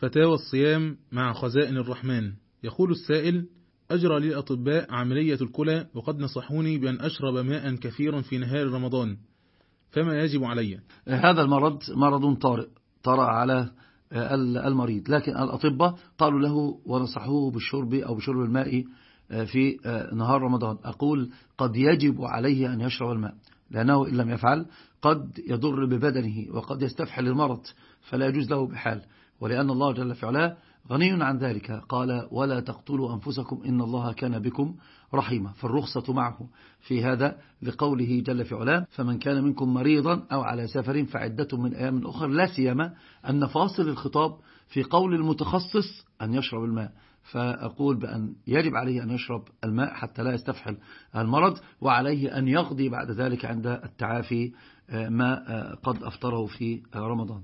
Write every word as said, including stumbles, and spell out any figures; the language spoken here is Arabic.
فتاوى الصيام مع خزائن الرحمن. يقول السائل: أجرى لي الأطباء عملية الكلى وقد نصحوني بأن أشرب ماء كثيرا في نهار رمضان، فما يجب علي؟ هذا المرض مرض طارئ طرأ على المريض، لكن الأطباء قالوا له ونصحوه بالشرب أو بشرب الماء في نهار رمضان. أقول قد يجب عليه أن يشرب الماء، لأنه إن لم يفعل قد يضر ببدنه وقد يستفحل المرض، فلا يجوز له بحال، ولأن الله جل في علاه غني عن ذلك. قال: ولا تقتلوا أنفسكم إن الله كان بكم رحيما. فالرخصة معه في هذا لقوله جل في علاه: فمن كان منكم مريضا أو على سفر فعدة من أيام أخر، لا سيما أن فاصل الخطاب في قول المتخصص أن يشرب الماء. فأقول بأن يجب عليه أن يشرب الماء حتى لا يستفحل المرض، وعليه أن يقضي بعد ذلك عند التعافي ما قد أفطره في رمضان.